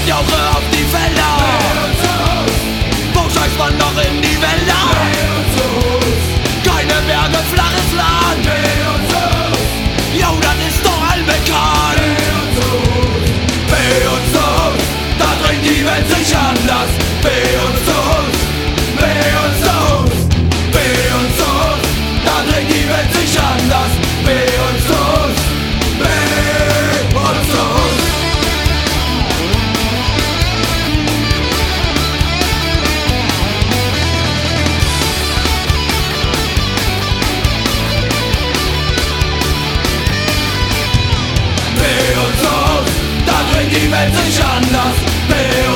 Jauche auf die Felder. Wo scheißt man noch in die Wälder? Keine Berge, flaches Land. Jo, das ist doch allbekannt. Weh und Soos, da dreht die Welt sich anders. Weh und Soos, weh und Soos, weh und Soos, da dreht die Welt sich anders. Weh und Soos, weh und Soos. Weh und Soos, da dreht die Welt sich anders. Weh